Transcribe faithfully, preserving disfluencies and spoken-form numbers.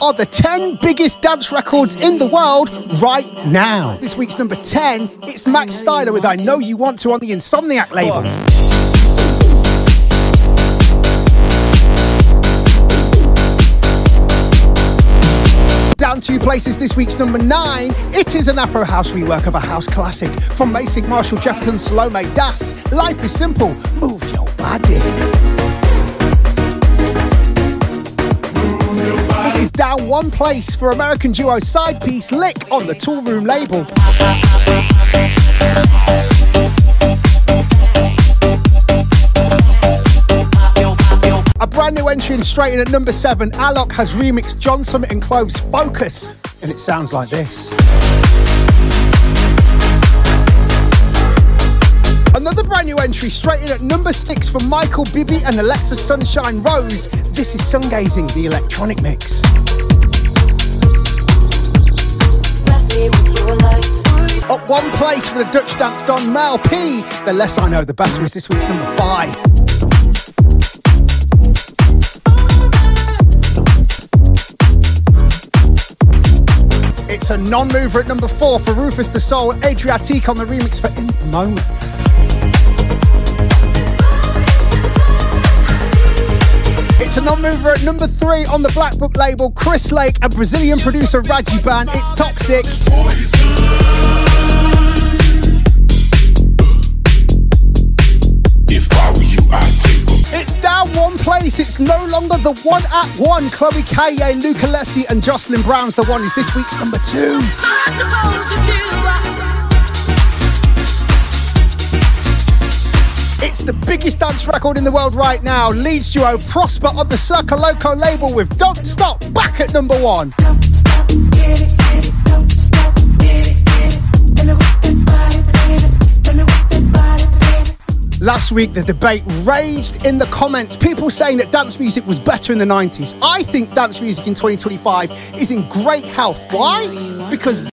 are the ten biggest dance records in the world right now. This week's number ten, it's Max Styler with I Know You Want To on the Insomniac label. Down two places, this week's number nine. It is an Afro House rework of a house classic from Masig, Marshall, Jefferson, Salome, Das. Life is Simple, Move Your Body. It is down one place for American duo Side Piece Lick on the Tool Room label. A brand new entry and straight in at number seven, Alok has remixed John Summit and Cloves' Focus, and it sounds like this. Another brand new entry straight in at number six from Michael Bibi and Alexa Sunshine Rose. This is Sungazing, the electronic mix. Up one place for the Dutch dance don Mel P. The less I know, the better is this week's number five. It's a non-mover at number four for Rufus the Soul, Adriatique on the remix for In The Moment. It's a non-mover at number three on the Black Book label, Chris Lake and Brazilian producer Raji Ban. It's Toxic. If I were you, I'd take them. It's down one place. It's no longer the one at one. Chloe Kaye, Luca Lessie and Jocelyn Brown's The One is this week's number two. It's the biggest dance record in the world right now. Leeds duo Prosper on the Circa Loco label with Don't Stop, back at number one. Last week, the debate raged in the comments. People saying that dance music was better in the nineties. I think dance music in twenty twenty-five is in great health. Why? Because